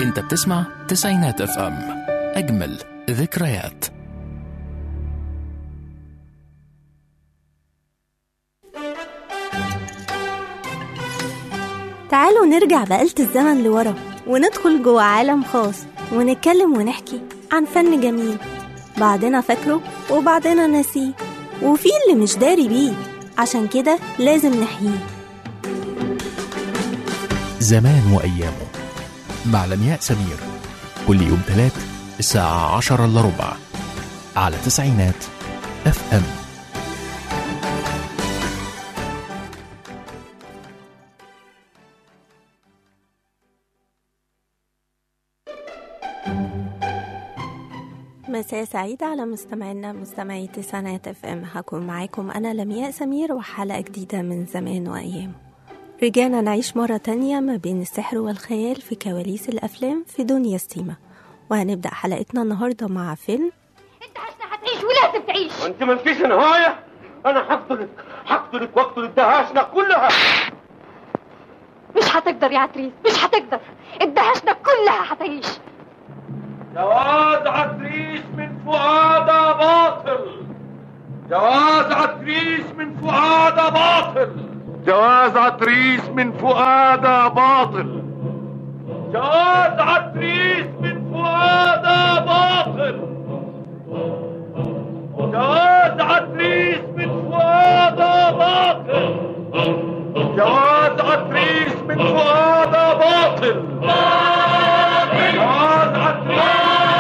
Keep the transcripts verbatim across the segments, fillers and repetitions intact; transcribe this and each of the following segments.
انت بتسمع تسعينات اف ام، اجمل ذكريات. تعالوا نرجع بآلة الزمن لورا وندخل جوه عالم خاص ونتكلم ونحكي عن فن جميل، بعضنا فاكره وبعضنا ناسيه، وفي اللي مش داري بيه، عشان كده لازم نحييه. زمان وأيامه مع لمياء سمير، كل يوم ثلاث الساعة عشرة إلا ربع على تسعينات اف ام. مساء سعيد على مستمعينا مستمعي تسعينات اف ام. هكون معاكم انا لمياء سمير وحلقة جديدة من زمان وايامه. رجعنا نعيش مرة تانية ما بين السحر والخيال في كواليس الافلام في دنيا ستيما، وهنبدأ حلقتنا النهاردة مع فيلم انت عشان هتعيش ولازم تعيش. وانت ما فيش نهاية. انا هقتلك هقتلك واقتل الدهاشنة كلها. مش هتقدر يا عتريس، مش هتقدر. الدهشنا كلها هتعيش. جواز عتريس من فؤادة باطل. جواز عتريس من فؤادة باطل. جواز عتريس من فؤادة باطل. جواز عتريس من فؤادة باطل. جواز عتريس من فؤادة باطل. جواز عتريس من فؤادة باطل. جواز عتريس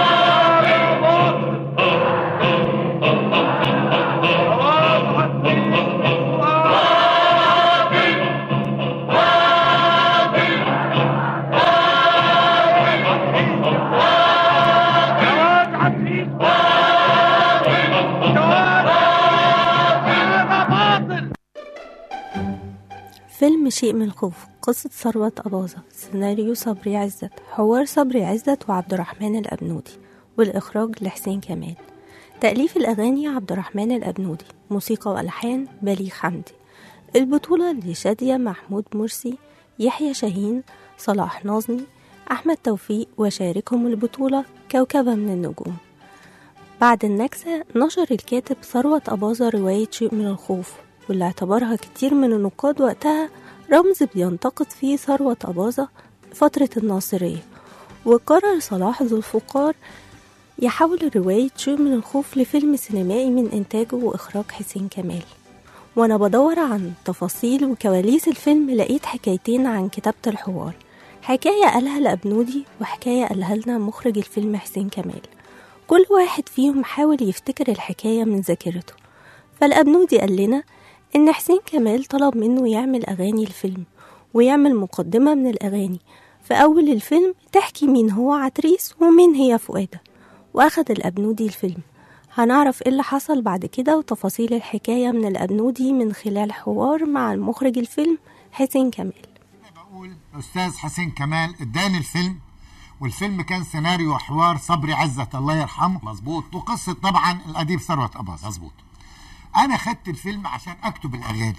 فيلم شيء من الخوف، قصة ثروت أباظة، سيناريو صبري عزت، حوار صبري عزت وعبد الرحمن الأبنودي، والإخراج لحسين كمال. تأليف الأغاني عبد الرحمن الأبنودي، موسيقى وألحان بليغ حمدي. البطولة لشادية محمود مرسي، يحيى شاهين، صلاح ناظمي، أحمد توفيق، وشاركهم البطولة كوكبة من النجوم. بعد النكسة نشر الكاتب ثروت أباظة رواية شيء من الخوف، واللي اعتبرها كتير من النقاد وقتها رمز بينتقد فيه ثروت أباظة فترة الناصرية. وقرر صلاح ذو الفقار يحول رواية شيء من الخوف لفيلم سينمائي من إنتاجه وإخراج حسين كمال. وأنا بدور عن تفاصيل وكواليس الفيلم لقيت حكايتين عن كتابة الحوار، حكاية قالها الأبنودي وحكاية قالها لنا مخرج الفيلم حسين كمال. كل واحد فيهم حاول يفتكر الحكاية من ذاكرته. فالأبنودي قال لنا إن حسين كمال طلب منه يعمل أغاني الفيلم ويعمل مقدمة من الأغاني في أول الفيلم تحكي مين هو عتريس ومين هي فؤادة، وأخد الأبنودي الفيلم. هنعرف إيه اللي حصل بعد كده وتفاصيل الحكاية من الأبنودي من خلال حوار مع المخرج الفيلم حسين كمال. أنا بقول أستاذ حسين كمال اداني الفيلم، والفيلم كان سيناريو وحوار صبري عزت الله يرحمه، مظبوط، وقصة طبعا الأديب ثروت أباظة، مظبوط. انا خدت الفيلم عشان اكتب الاغاني،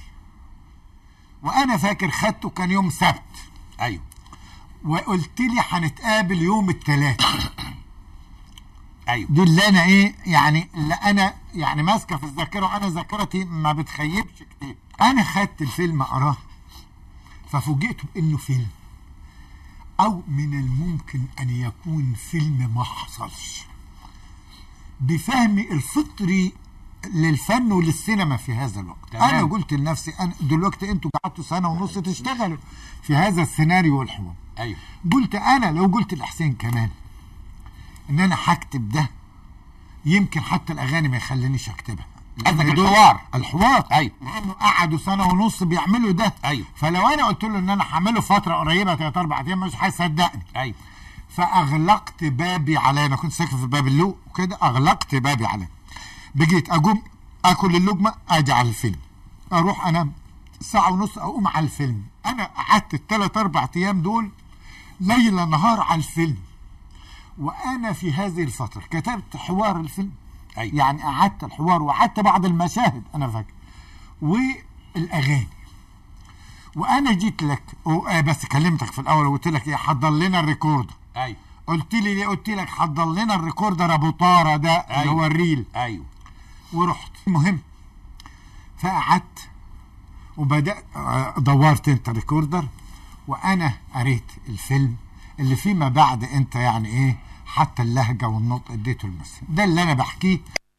وانا فاكر خدته كان يوم سبت، ايوه، وقلت لي هنتقابل يوم الثلاث. ايوه، دي اللي انا ايه يعني اللي انا يعني ماسكه في الذاكره، وانا ذاكرتي ما بتخيبش كتير. انا خدت الفيلم اقراه ففوجئت بانه فيلم، او من الممكن ان يكون فيلم ما حصلش، بفهمي الفطري للفن وللسينما في هذا الوقت. تمام. انا قلت لنفسي انا دلوقتي انتوا قعدتوا سنه ونص تشتغلوا في هذا السيناريو والحوار. ايوه، قلت انا لو قلت لحسين كمان ان انا هكتب ده، يمكن حتى الاغاني ما يخلينيش اكتبها. قصدك الحوار؟ الحوار، ايوه، لانه قعدوا سنه ونص بيعملوا ده. ايوه، فلو انا قلت له ان انا هعمله فتره قريبه ثلاث اربع ايام مش هيصدقني. ايوه، فاغلقت بابي عليه. انا كنت ساكن في باب اللوق وكده، اغلقت بابي عليه. بقيت اقوم اكل اللقمه اجي على الفيلم، اروح انام ساعه ونص اقوم على الفيلم. انا قعدت الثلاث اربع ايام دول ليل نهار على الفيلم. وانا في هذه الفتره كتبت حوار الفيلم. أيوة. يعني قعدت الحوار وقعدت بعض المشاهد انا فاكر والاغاني. وانا جيت لك بس كلمتك في الاول وقلت لك ايه، حضر لنا الريكورد. ايوه. قلت لي ليه؟ قلت لك حضر لنا الريكوردر ابو طاره ده. أيوة. اللي هو الريل. ايوه. ورحت المهم فقعدت وبدات دورت انت ريكوردر وانا قريت الفيلم اللي فيما بعد انت يعني ايه حتى اللهجه والنطق اديته المثل ده اللي انا بحكيه.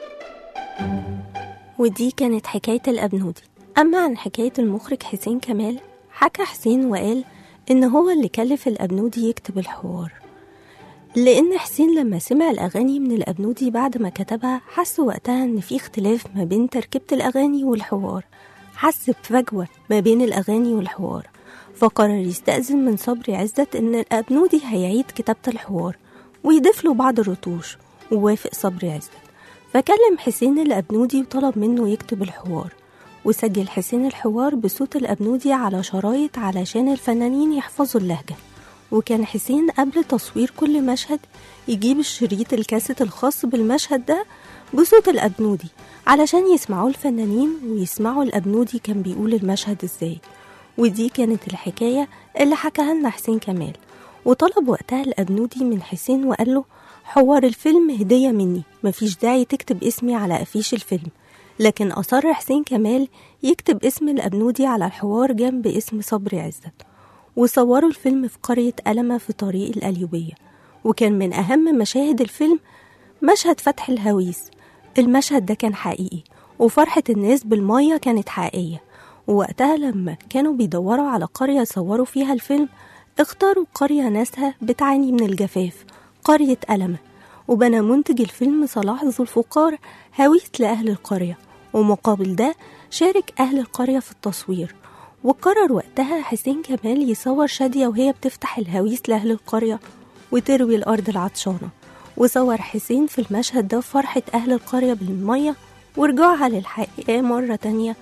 ودي كانت حكايه الابنودي. اما عن حكايه المخرج حسين كمال، حكى حسين وقال ان هو اللي كلف الابنودي يكتب الحوار، لان حسين لما سمع الاغاني من الابنودي بعد ما كتبها حس وقتها ان في اختلاف ما بين تركيبه الاغاني والحوار، حس بفجوه ما بين الاغاني والحوار، فقرر يستأذن من صبري عزت ان الابنودي هيعيد كتابه الحوار ويضيف له بعض الرتوش، ووافق صبري عزت. فكلم حسين الابنودي وطلب منه يكتب الحوار، وسجل حسين الحوار بصوت الابنودي على شرايط علشان الفنانين يحفظوا اللهجه. وكان حسين قبل تصوير كل مشهد يجيب الشريط الكاسيت الخاص بالمشهد ده بصوت الابنودي علشان يسمعوا الفنانين ويسمعوا الابنودي كان بيقول المشهد ازاي. ودي كانت الحكايه اللي حكاها لنا حسين كمال. وطلب وقتها الابنودي من حسين وقال له حوار الفيلم هديه مني، مفيش داعي تكتب اسمي على افيش الفيلم. لكن اصر حسين كمال يكتب اسم الابنودي على الحوار جنب اسم صبري عزت. وصوروا الفيلم في قرية ألمة في طريق القليوبية. وكان من أهم مشاهد الفيلم مشهد فتح الهويس. المشهد ده كان حقيقي، وفرحة الناس بالمية كانت حقيقية. ووقتها لما كانوا بيدوروا على قرية صوروا فيها الفيلم اختاروا قرية ناسها بتعاني من الجفاف، قرية ألمة. وبنى منتج الفيلم صلاح ذو الفقار هويس لأهل القرية، ومقابل ده شارك أهل القرية في التصوير. وقرر وقتها حسين كمال يصور شادية وهي بتفتح الهويس لأهل القرية وتروي الأرض العطشانة. وصور حسين في المشهد ده فرحة أهل القرية بالمية ورجوعها للحقيقة مرة تانية.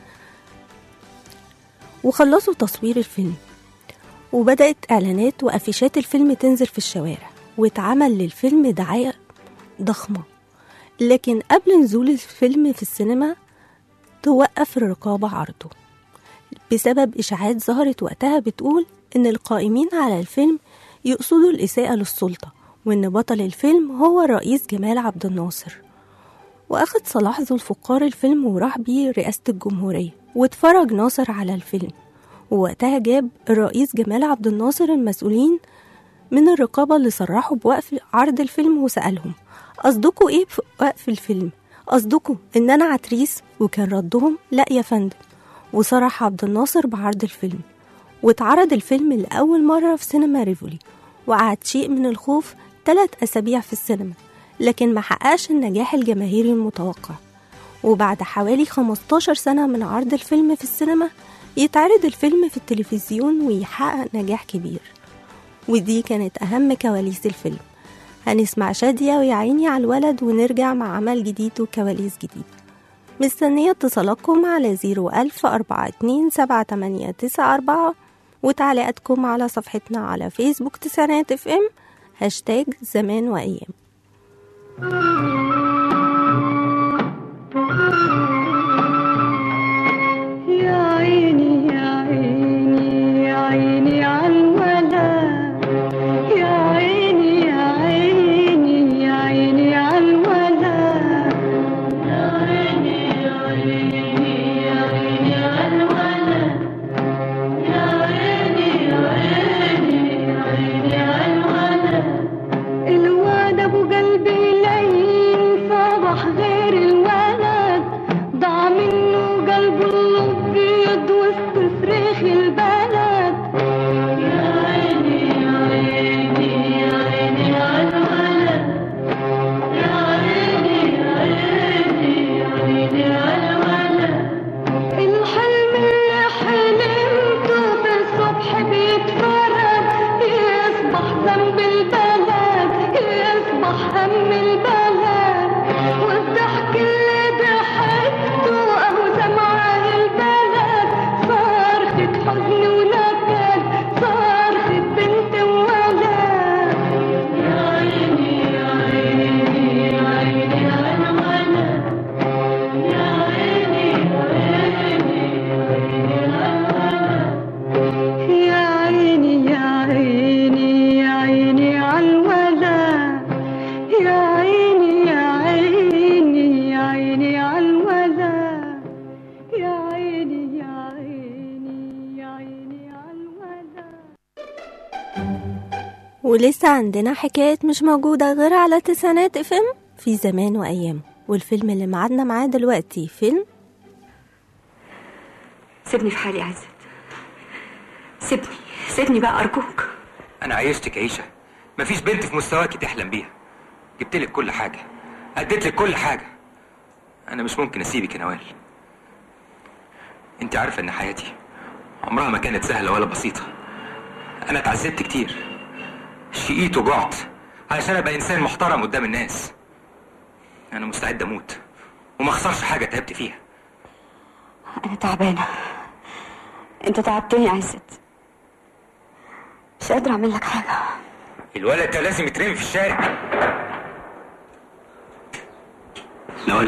وخلصوا تصوير الفيلم، وبدأت إعلانات وأفيشات الفيلم تنزل في الشوارع، واتعمل للفيلم دعاية ضخمة. لكن قبل نزول الفيلم في السينما توقف الرقابة عرضه بسبب إشاعات ظهرت وقتها بتقول إن القائمين على الفيلم يقصدوا الإساءة للسلطة، وإن بطل الفيلم هو الرئيس جمال عبد الناصر. وأخد صلاح ذو الفقار الفيلم وراح بيه رئاسة الجمهورية، واتفرج ناصر على الفيلم. ووقتها جاب الرئيس جمال عبد الناصر المسؤولين من الرقابة اللي صرحوا بوقف عرض الفيلم وسألهم قصدكوا إيه بوقف الفيلم؟ قصدكوا إن أنا عتريس؟ وكان ردهم لأ يا فندم. وصرح عبد الناصر بعرض الفيلم، واتعرض الفيلم لأول مرة في سينما ريفولي، وقعد شيء من الخوف ثلاث أسابيع في السينما، لكن ما حققش النجاح الجماهيري المتوقع. وبعد حوالي خمستاشر سنة من عرض الفيلم في السينما يتعرض الفيلم في التلفزيون ويحقق نجاح كبير. ودي كانت أهم كواليس الفيلم. هنسمع شادية ويا عيني على الولد ونرجع مع عمل جديد وكواليس جديد. مستنية اتصالاتكم على زيرو ألف أربعة اتنين سبعة تمانية تسعة أربعة وتعليقاتكم على صفحتنا على فيسبوك تسعينات اف ام هاشتاج زمان وأيام. يا عيني يا عيني يا عيني على الولد، يا عيني يا عيني يا عيني على الولد، يا عيني يا عيني يا عيني على الولد، يا عيني يا عيني يا عيني على الولد. الواد ابو قلبي لين ولسه عندنا حكايات مش موجودة غير على تسعينات اف ام في زمان وأيامه. والفيلم اللي معادنا معاه دلوقتي فيلم سيبني في حالي يا عزت، سيبني سيبني بقى أرجوك. أنا عيشتك عيشة مفيش بنت في مستواكي تحلم بيها، جبتلك كل حاجة، أديتلك كل حاجة، أنا مش ممكن أسيبك يا نوال. أنت عارفة إن حياتي عمرها ما كانت سهلة ولا بسيطة، أنا اتعذبت كتير، شقيت وجعت علشان أبقى إنسان محترم قدام الناس. أنا مستعد أموت وما أخسرش حاجة تعبت فيها. أنا تعبانة، أنت تعبتني يا عزت، مش قادرة أعمل لك حاجة. الولد ده لازم يترمي في الشارع. نوال،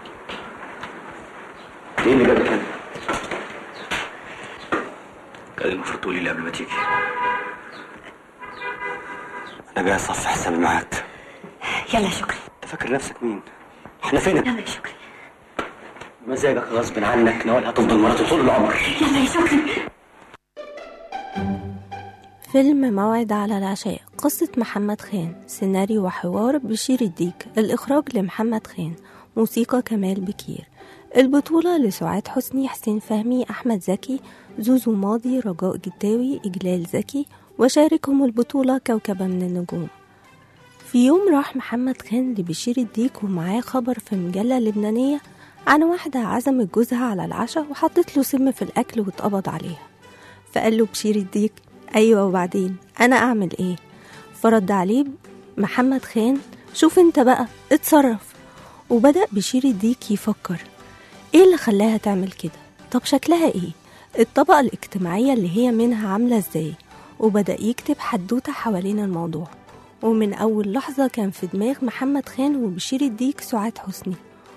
ايه اللي جابك هنا؟ كان المفروض تقولي لي قبل ما تيجي. انا جاي اصفي حسابي معاك. يلا يا شكري. انت فاكر نفسك مين؟ احنا فين؟ يلا يا شكري. مزاجك غصب عنك، نوال هتفضل مراته طول العمر. يلا يا شكري. فيلم موعد على العشاء، قصة محمد خان، سيناريو وحوار بشير الديك، الإخراج لمحمد خان، موسيقى كمال بكير، البطولة لسعاد حسني، حسين فهمي، أحمد زكي، زوزو ماضي، رجاء جداوي، إجلال زكي، وشاركهم البطولة كوكبة من النجوم. في يوم راح محمد خان لبشير الديك ومعاه خبر في مجلة لبنانية عن واحدة عزمت جوزها على العشاء وحطت له سم في الأكل واتقبض عليها. فقال له بشير الديك أيوة وبعدين أنا أعمل إيه؟ فرد عليه محمد خان شوف انت بقى اتصرف. وبدأ بشير الديك يفكر ايه اللي خلاها تعمل كده، طب شكلها ايه، الطبقة الاجتماعية اللي هي منها عاملة ازاي، وبدأ يكتب حدوتة حوالين الموضوع. ومن أول لحظة كان في دماغ محمد خان وبشير الديك سعاد حسني.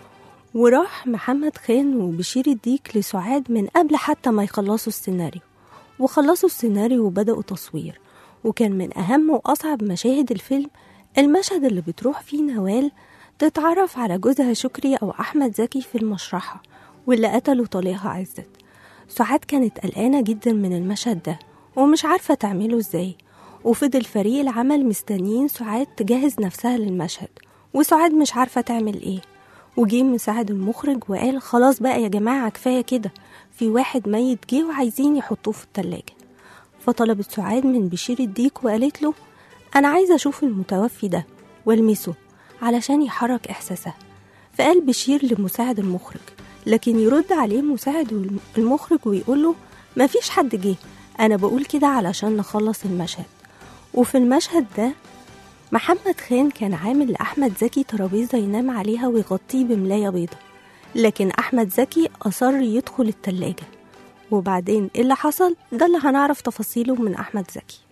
وراح محمد خان وبشير الديك لسعاد من قبل حتى ما يخلصوا السيناريو، وخلصوا السيناريو وبدأوا تصوير. وكان من أهم وأصعب مشاهد الفيلم المشهد اللي بتروح فيه نوال تتعرف على جوزها شكري أو أحمد زكي في المشرحة واللي قتلوا طليقها عزت. سعاد كانت قلقانة جدا من المشهد ده ومش عارفة تعمله ازاي، وفضل فريق العمل مستنيين سعاد تجهز نفسها للمشهد وسعاد مش عارفة تعمل ايه. وجي مساعد المخرج وقال خلاص بقى يا جماعة كفاية كده، في واحد ميت جه وعايزين يحطوه في التلاجة. فطلبت سعاد من بشير الديك وقالت له أنا عايزة أشوف المتوفي ده والمسه علشان يحرك إحساسها. فقال بشير لمساعد المخرج، لكن يرد عليه مساعد المخرج ويقول له مفيش حد جه، أنا بقول كده علشان نخلص المشهد. وفي المشهد ده محمد خان كان عامل لأحمد زكي ترابيزة ينام عليها ويغطيه بملاية بيضة، لكن أحمد زكي أصر يدخل التلاجة. وبعدين إيه اللي حصل ده اللي هنعرف تفاصيله من أحمد زكي.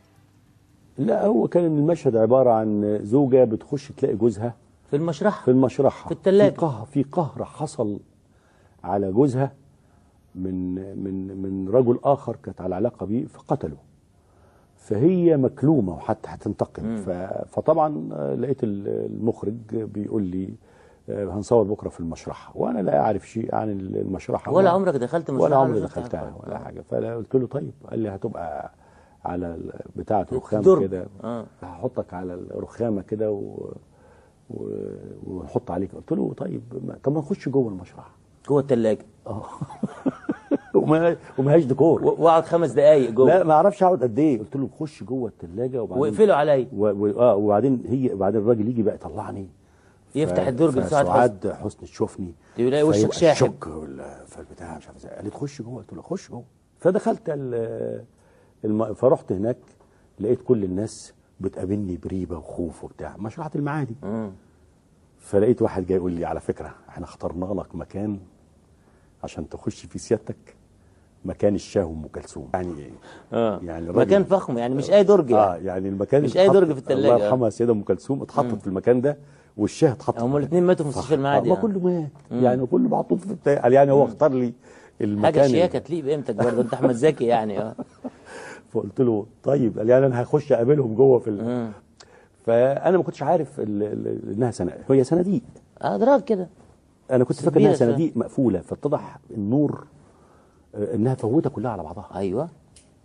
لا هو كان المشهد عبارة عن زوجة بتخش تلاقي جوزها في المشرحة في المشرحة في التلاجة، في قهر في قهر حصل على جوزها من من من رجل آخر كانت على علاقة بيه فقتله، فهي مكلومة وحتى هتنتقم. فطبعا لقيت المخرج بيقول لي هنصور بكرة في المشرحة، وأنا لا أعرف شيء عن المشرحة ولا عمرك دخلت مشرحة ولا عمري دخلتها ولا حاجة. فقلت له طيب، قال لي هتبقى على بتاعة رخام كده، آه. هحطك على الرخامة كده و... و... ونحط عليك. قلت له طيب طب ما نخش جوه المشرحة جوه الثلاجة اه وما وماهاش ديكور واقعد خمس دقايق جوه. لا ما اعرفش اقعد قد ايه. قلت له خش جوه الثلاجة وبعدين واقفلوا عليا و... و... اه وبعدين هي بعدين الراجل يجي بقى يطلعني يفتح الدرج لسعاد حسني. سعاد حسني تشوفني تلاقي وشك شاحب شك فالبتاع مش عارف ازاي. قالت خش جوه، قلت له خش جوه. فدخلت ال... الم... فرحت هناك لقيت كل الناس بتقابلني بريبه وخوف وبتاع، مشرحة المعادي. م. فلقيت واحد جاي يقول لي على فكره احنا اخترنا لك مكان عشان تخش في سيادتك، مكان الشاه وام كلثوم. يعني ايه؟ اه يعني مكان فخم، يعني مش اي درج يعني. اه يعني المكان مش اي درج في الثلاجه. الله يرحمها السيده ام كلثوم اتحطت في المكان ده والشاه اتحط. هم الاثنين ماتوا في مستشفى المعادي. ما يعني. كله مات يعني كله محطوط في بتاع يعني. هو اختار لي المكان حاجه شياكه تليق بقيمتك برضه، انت احمد زكي يعني. اه فقلت له طيب، قال يعني انا هخش اقابلهم جوه في ال... فانا ما كنتش عارف ال... ال... انها سنة... هي صناديق اضراب كده. انا كنت فاكر انها صناديق مقفوله، فاتضح النور انها فوته كلها على بعضها. ايوه.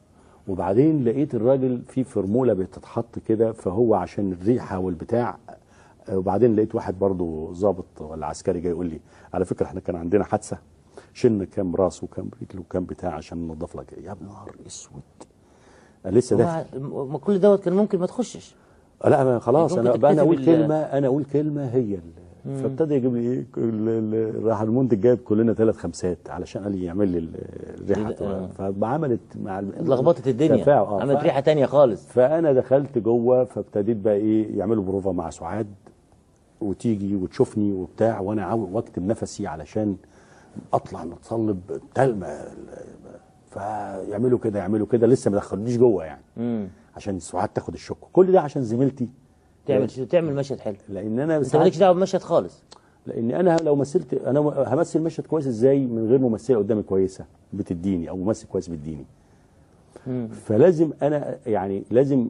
وبعدين لقيت الراجل في فرموله بتتحط كده، فهو عشان الريحه والبتاع. وبعدين لقيت واحد برضو ضابط ولا عسكري جاي يقول لي على فكره احنا كان عندنا حادثه، شلنا كام راس وكام رجل وكام بتاع عشان ننضف لك. يا ابن نهار اسود، لسه ده ما كل دوت كان ممكن ما تخشش. لا ما خلاص انا بقى انا اقول كلمه انا اقول كلمه هي فابتدى يجيب لي ايه، راح المنتج جايب كلنا ثلاث خمسات علشان قال لي يعمل لي الريحه، فعملت مع اتلخبطت الدنيا، آه. عملت ريحه ثانيه خالص. فانا دخلت جوه، فابتديت بقى ايه يعملوا بروفا مع سعاد وتيجي وتشوفني وبتاع، وانا واكتم نفسي علشان اطلع متصلب تلمه، فيعملوا كده يعملوا كده، لسه ما دخلونيش جوه يعني مم. عشان سعاد تاخد الشك. كل ده عشان زميلتي تعمل تعمل مشهد حلو، لان انا انت مالكش دعوه بمشهد خالص. لان انا لو مثلت انا همثل مشهد كويس ازاي من غير ممثله قدامي كويسه بتديني، او ممثل كويس بيديني. فلازم انا يعني لازم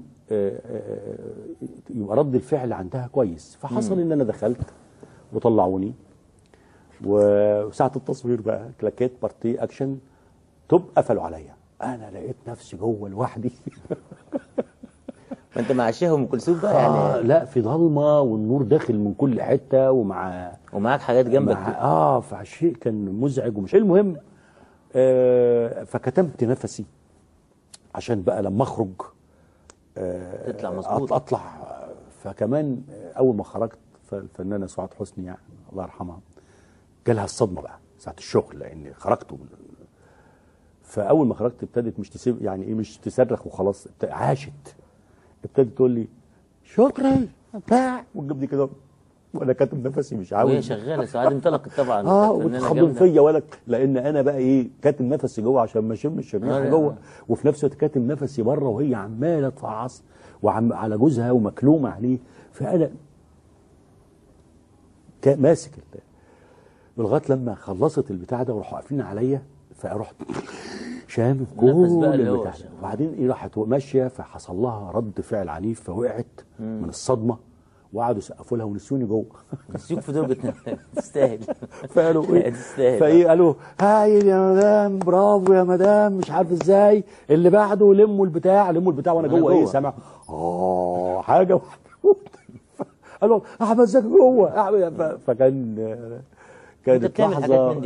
يبقى رد الفعل عندها كويس. فحصل ان انا دخلت وطلعوني، وساعه التصوير بقى كلاكيت بارتي اكشن توب قفلوا عليا. انا لقيت نفسي جوه لوحدي. ما انت مع الشيخ ام كلثوم بقى آه يعني. لا في ضلمه والنور داخل من كل حته، ومع ومعاك حاجات جنبك مع اه فالشيء كان مزعج ومش المهم. آه فكتمت نفسي عشان بقى لما اخرج آه تطلع مظبوط اطلع. فكمان اول ما خرجت فالفنانه سعاد حسني يعني الله يرحمها جالها الصدمه بقى ساعه الشغل، لان خرجت من فاول ما خرجت ابتدت مش تسيب يعني ايه مش تصرخ وخلاص، عاشت ابتدت تقول لي شكرا بتاع وتجيب لي كده، وانا كاتم نفسي مش عاوز. وهي شغاله سعاد انطلقت طبعا. اه وتخضم فيا ولا لان انا بقى ايه كاتم نفسي جوه عشان ما اشمش الريحه جوه، وفي نفس الوقت كاتم نفسي بره وهي عماله تفعص وعم على جوزها ومكلومه عليه. فانا ماسك لغايه لما خلصت البتاع ده وراحوا قافلين عليا، فرحت شامم كل البتاع ده. وبعدين ايه راحت ماشيه، فحصل لها رد فعل عنيف فوقعت مم. من الصدمه، وقعدوا يسقفوا لها ونسوني جوه. نسيوك في درجه تستاهل. فقالوا ايه فايه قالوا هايل يا مدام برافو يا مدام مش عارف ازاي اللي بعده لموا البتاع لموا البتاع وانا جوه ايه سامع اه حاجه. قالوا احمد زكي جوه. فكان كانت لحظه.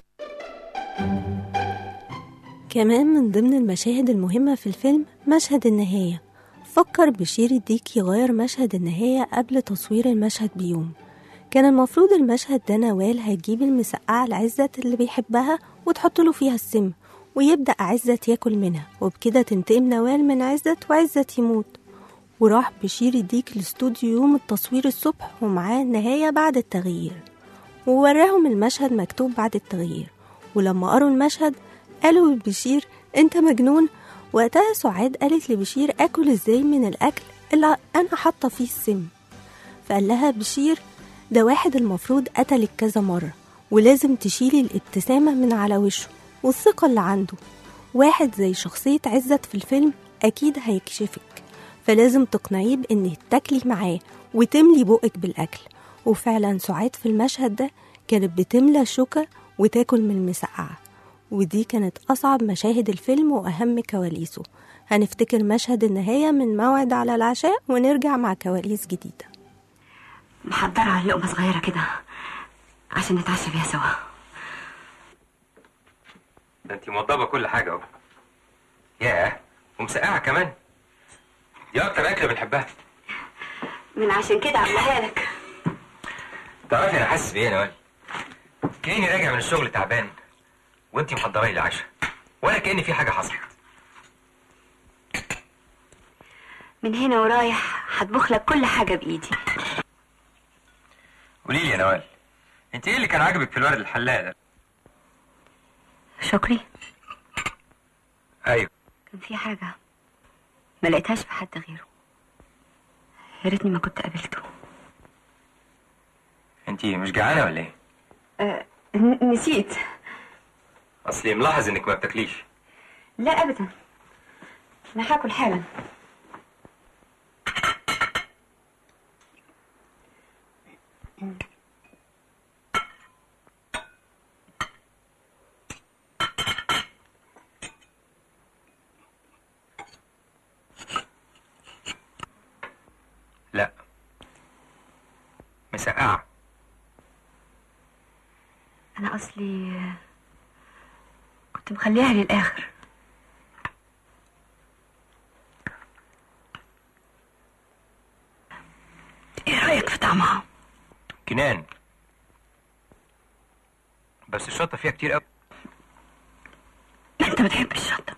كمان من ضمن المشاهد المهمة في الفيلم مشهد النهاية. فكر بشير الديك يغير مشهد النهاية قبل تصوير المشهد بيوم. كان المفروض المشهد ده نوال هتجيب المسقعة لعزت اللي بيحبها وتحط له فيها السم، ويبدأ عزت ياكل منها، وبكده تنتقم نوال من عزت وعزت يموت. وراح بشير الديك الاستوديو يوم التصوير الصبح ومعاه النهاية بعد التغيير، ووراهم المشهد مكتوب بعد التغيير. ولما قروا المشهد قالوا لبشير انت مجنون. وقتها سعاد قالت لبشير اكل ازاي من الاكل اللي انا حاطه فيه السم. فقال لها بشير ده واحد المفروض قتلك كذا مره، ولازم تشيلي الابتسامه من على وشه والثقه اللي عنده. واحد زي شخصيه عزت في الفيلم اكيد هيكشفك، فلازم تقنعيه بان تاكلي معاه وتملي بقك بالاكل. وفعلا سعاد في المشهد ده كانت بتملى شوكه وتاكل من المسقعه، ودي كانت أصعب مشاهد الفيلم وأهم كواليسه. هنفتكر مشهد النهاية من موعد على العشاء ونرجع مع كواليس جديدة. محضرة على لقمة صغيرة كده عشان نتعشى بيها سوا. ده انتي موضبة كل حاجة اهو. ياه ومسقعة كمان، دي أكتر أكلة بنحبها. من عشان كده عاملاها لك. تعرفي أنا حاسس بإيه يا نوال؟ كأني راجع من الشغل تعبان وانتي محضرة لي عشاء، ولا كأن في حاجة حصلت. من هنا ورايح هطبخ لك كل حاجة بإيدي. قولي لي يا نوال، انت ايه اللي كان عاجبك في الورد الحلاق ده؟ شكري؟ ايوه. كان في حاجة ما لقيتهاش في حد غيره، يا ريتني ما كنت قابلته. انت مش جعانة ولا ايه؟ أه نسيت. اصلي ملاحظ انك ما بتاكليش. لا ابدا، انا هاكل حالا. مسقعة. انا اصلي كنت مخليها للاخر. ايه رايك في طعمها؟ جنان، بس الشطة فيها كتير قوي. ما انت بتحب الشطة.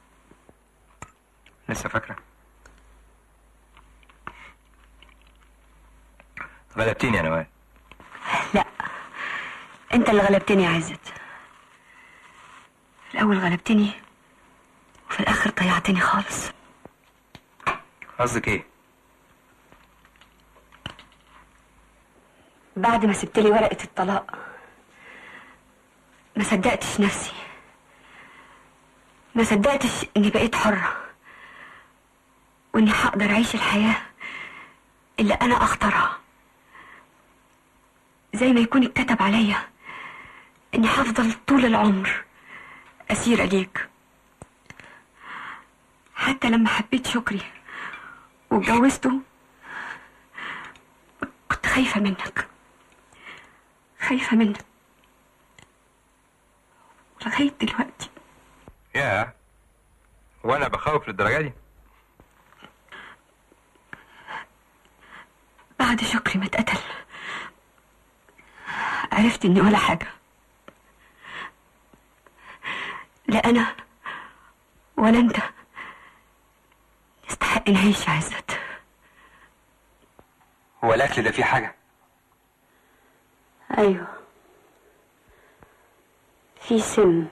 لسه فاكرة؟ غلبتيني يا نوال. لا، انت اللي غلبتني يا عزت. الاول غلبتني وفي الاخر ضيعتني خالص. قصدك ايه؟ بعد ما سبت لي ورقة الطلاق ما صدقتش نفسي، ما صدقتش اني بقيت حرة واني هقدر اعيش الحياة اللي انا اختارها، زي ما يكون اتكتب عليا اني هفضل طول العمر اسيرة ليك. حتى لما حبيت شكري واتجوزته كنت خايفة منك، خايفة منك لغاية دلوقتي. يا وانا بخوف للدرجة دي؟ بعد شكري ما اتقتل عرفت اني ولا حاجة، لا انا ولا انت نستحق نعيش يا عزت. هو الاكل ده فيه حاجة؟ ايوه، في سم.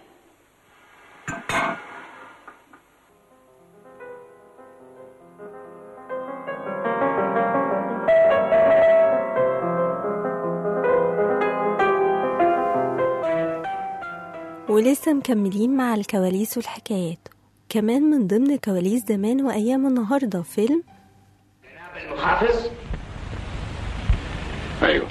ولسه مكملين مع الكواليس والحكايات. كمان من ضمن كواليس زمان وأيام النهاردة فيلم جناب المحافظ. ايوه،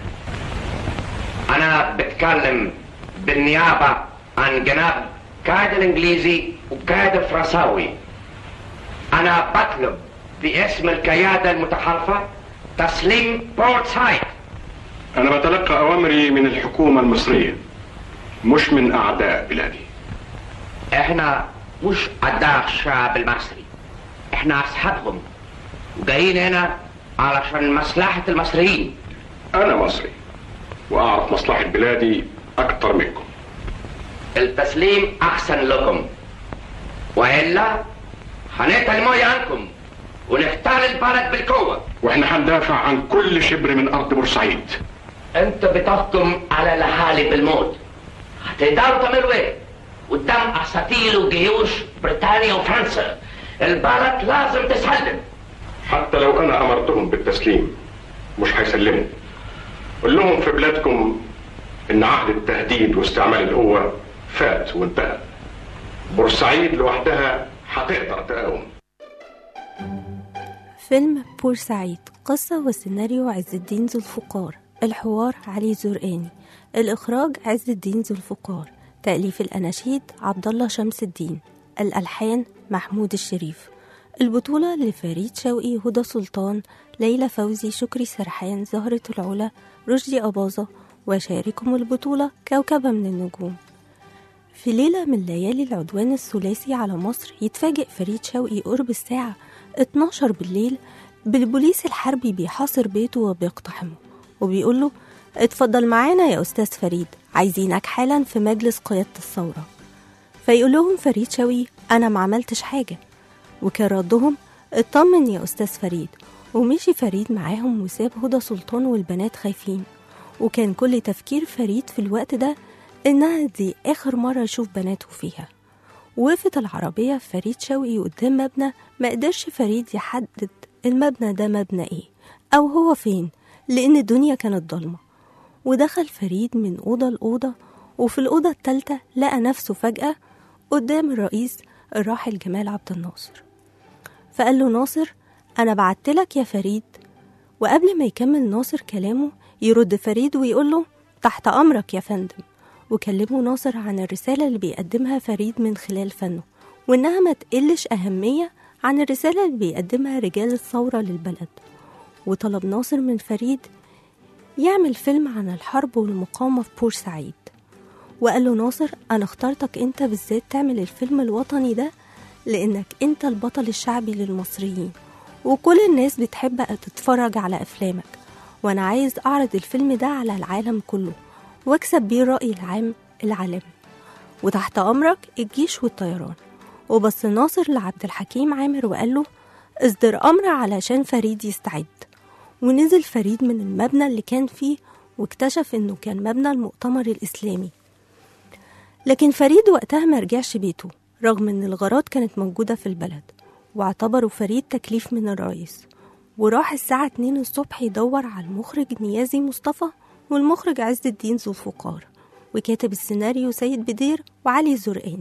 انا بتكلم بالنيابة عن جناب قائد الانجليزي وقائد الفرنساوي. انا بطلب باسم القيادة المتحالفة تسليم بورت سايد. انا بتلقى اوامري من الحكومة المصرية مش من اعداء بلادي. احنا مش اعداء الشعب المصري، احنا اصحابهم وجايين هنا علشان مصلحة المصريين. انا مصري واعرف مصلحة بلادي اكتر منكم. التسليم احسن لكم، والا هنقتل مية عنكم ونختال البلد بالقوة. واحنا هندافع عن كل شبر من ارض بورسعيد. انت بتحكم على الاهالي بالموت، هتقدروا تعملوا ايه قدام اساطيل وجيوش بريطانيا وفرنسا؟ البلد لازم تسلم. حتى لو انا امرتهم بالتسليم مش هيسلموا. قول لهم في بلادكم ان عهد التهديد واستعمال القوة فات وانتهى. بورسعيد لوحدها هتقدر تقاوم. فيلم بورسعيد، قصة وسيناريو عز الدين ذو الفقار، الحوار علي زرقاني، الإخراج عز الدين ذو الفقار، تأليف الأناشيد عبد الله شمس الدين، الألحان محمود الشريف، البطولة لفريد شوقي، هدى سلطان، ليلى فوزي، شكري سرحان، زهرة العلا، رشدي أباظة، وشاركهم البطولة كوكبة من النجوم. في ليلة من ليالي العدوان الثلاثي على مصر يتفاجئ فريد شوقي قرب الساعة اتناشر بالليل بالبوليس الحربي بيحاصر بيته وبيقتحمه وبيقوله اتفضل معانا يا أستاذ فريد، عايزينك حالا في مجلس قيادة الثورة. فيقول لهم فريد شوقي أنا ما عملتش حاجة، وكان ردهم اطمن يا أستاذ فريد. ومشي فريد معاهم وساب هدى سلطان والبنات خايفين، وكان كل تفكير فريد في الوقت ده إنها دي آخر مرة يشوف بناته فيها. وقفت العربية فريد شوقي قدام مبنى ما قدرش فريد يحدد المبنى ده مبنى ايه أو هو فين، لأن الدنيا كانت ضلمة. ودخل فريد من أوضة لأوضة، وفي الأوضة التالتة لقى نفسه فجأة قدام الرئيس الراحل جمال عبد الناصر. فقال له ناصر أنا بعتلك يا فريد. وقبل ما يكمل ناصر كلامه يرد فريد ويقول له تحت أمرك يا فندم. وكلمه ناصر عن الرسالة اللي بيقدمها فريد من خلال فنه، وإنها ما تقلش أهمية عن الرسالة اللي بيقدمها رجال الثورة للبلد. وطلب ناصر من فريد يعمل فيلم عن الحرب والمقاومة في بورسعيد، وقال له ناصر أنا اخترتك أنت بالذات تعمل الفيلم الوطني ده لأنك أنت البطل الشعبي للمصريين وكل الناس بتحب تتفرج على أفلامك، وأنا عايز أعرض الفيلم ده على العالم كله واكسب بيه الرأي العام العالمي، وتحت أمرك الجيش والطيران. وبص ناصر لعبد الحكيم عامر وقال له اصدر أمر علشان فريد يستعد. ونزل فريد من المبنى اللي كان فيه واكتشف انه كان مبنى المؤتمر الإسلامي، لكن فريد وقتها ما رجعش بيته رغم ان الغارات كانت موجودة في البلد، واعتبروا فريد تكليف من الرئيس. وراح الساعة اتنين الصبح يدور على المخرج نيازي مصطفى والمخرج عز الدين ذو الفقار وكاتب السيناريو سيد بدير وعلي الزرقاني،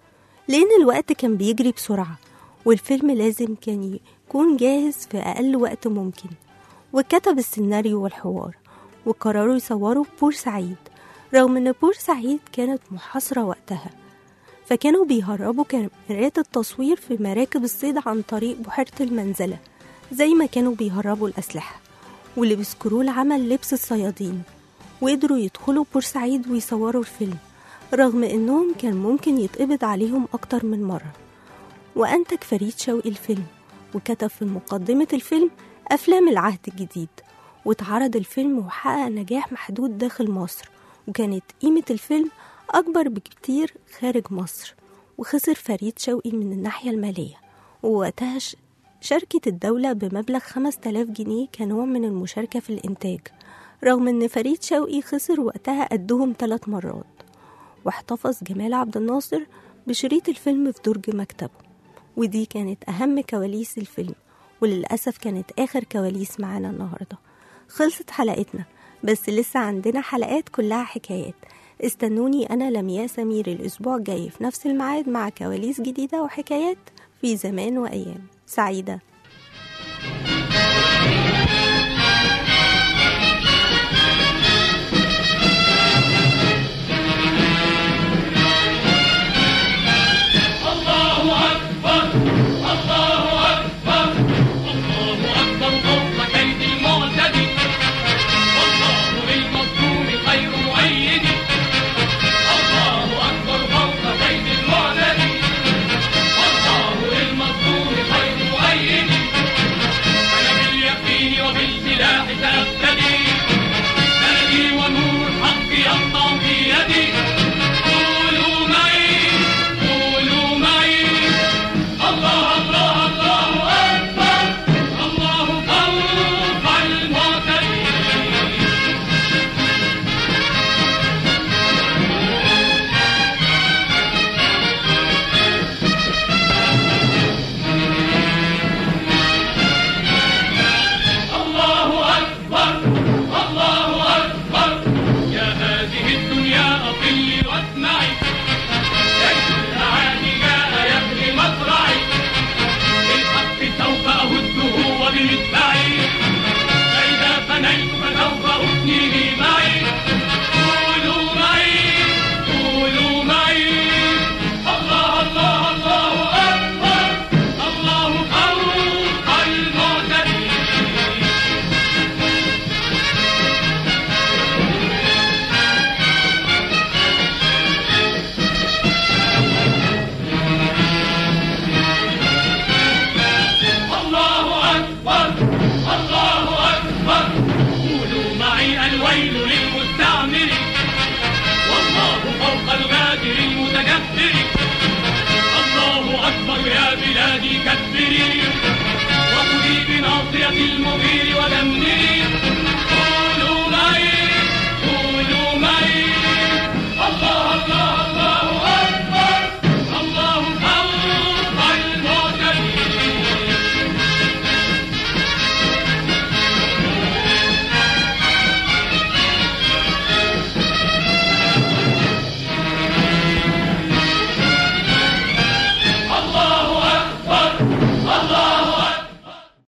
لأن الوقت كان بيجري بسرعة والفيلم لازم كان يكون جاهز في أقل وقت ممكن. وكتب السيناريو والحوار وقرروا يصوروا بورسعيد رغم ان بورسعيد كانت محاصرة وقتها، فكانوا بيهربوا كاميرات التصوير في مراكب الصيد عن طريق بحيرة المنزلة زي ما كانوا بيهربوا الأسلحة، واللي بسكرول عمل لبس الصيادين وقدروا يدخلوا بورسعيد ويصوروا الفيلم رغم انهم كان ممكن يتقبض عليهم اكتر من مرة. وأنتج فريد شوقي الفيلم وكتب في مقدمة الفيلم أفلام العهد الجديد، واتعرض الفيلم وحقق نجاح محدود داخل مصر، وكانت قيمة الفيلم أكبر بكتير خارج مصر. وخسر فريد شوقي من الناحية المالية، ووقتها شاركت الدولة بمبلغ خمس تلاف جنيه كنوع من المشاركة في الإنتاج، رغم أن فريد شوقي خسر وقتها قدهم ثلاث مرات. واحتفظ جمال عبد الناصر بشريط الفيلم في درج مكتبه، ودي كانت أهم كواليس الفيلم، وللأسف كانت آخر كواليس معانا النهاردة. خلصت حلقتنا، بس لسه عندنا حلقات كلها حكايات. استنوني أنا لمياء سمير الأسبوع الجاي في نفس الميعاد مع كواليس جديدة وحكايات في زمان وأيام سعيدة. كبري وخذي بناصية المغير ودمري